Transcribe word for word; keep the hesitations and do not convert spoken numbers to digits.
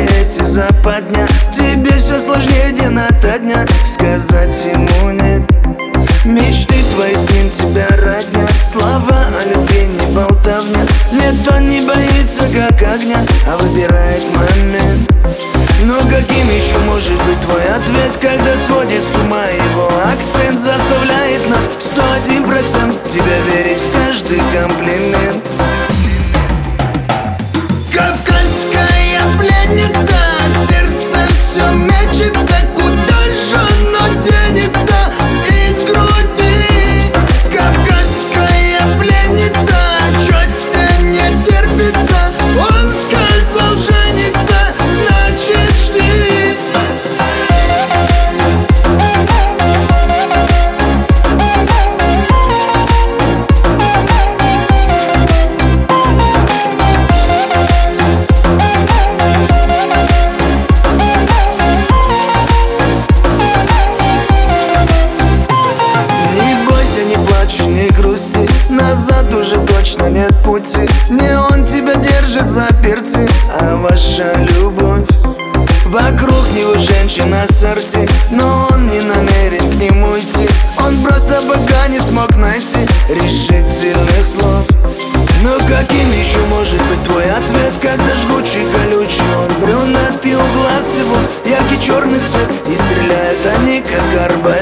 эти западня. Тебе все сложнее день ото дня. Сказать ему нет. Мечты твои с ним тебя роднят. Слова о любви не болтовня. Нет, он не боится как огня, а выбирает момент. Но каким еще может быть твой ответ, когда сводит с ума его акцент? Заставляет на сто один процент тебя верить в каждый комплимент. Кавказская пленница, сердце все мечется. Куда же оно денется из груди? Кавказская пленница, чё тебе не терпится? Он сказал жениться, значит жди. Не грусти, назад уже точно нет пути. Не он тебя держит за перцы, а ваша любовь. Вокруг него женщина сорти, но он не намерен к нему идти. Он просто пока не смог найти решительных слов. Но каким еще может быть твой ответ, когда жгучий, колючий он брюнет, и у глаз его яркий черный цвет, и стреляют они как арбалет.